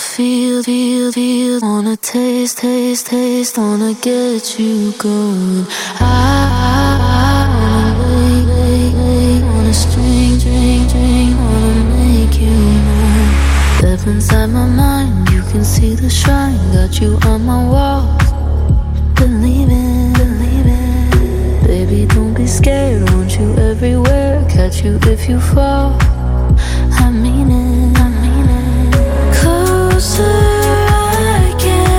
feel, wanna taste, wanna get you going. I wanna lay, wanna string, wanna make you mine. Step inside my mind, you can see the shrine. Got you on my walls, believing. Baby, don't be scared, want you everywhere. Catch you if you fall, I mean it. Closer I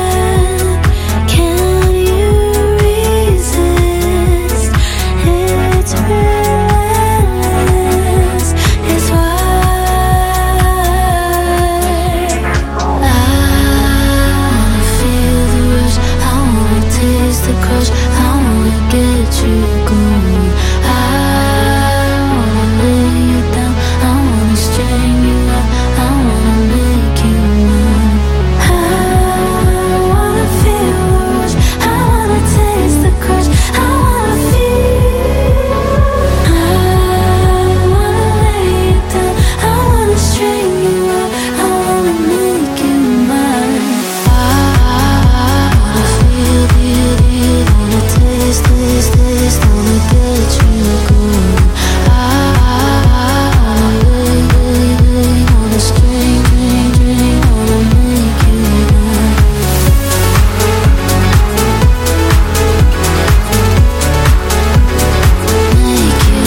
can you resist? It's relentless, it's why I wanna feel the rush, I wanna taste the crush, I wanna get you going. I wanna lay you down, I wanna string you up, I wanna make you mine. I wanna feel the rush, I wanna taste the crush, I wanna feel. I wanna lay you down, I wanna string you up, I wanna make you mine. I wanna feel, wanna taste, wanna get you going. I wanna lay, wanna string, wanna make you mine. Make you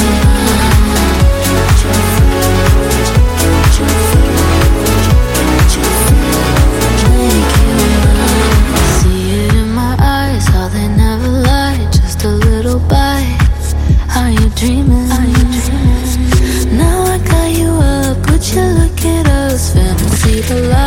see it in my eyes, how they never lie. Just a little bite. Are you dreaming? Now I got you up, would you look at us? Fantasy the light.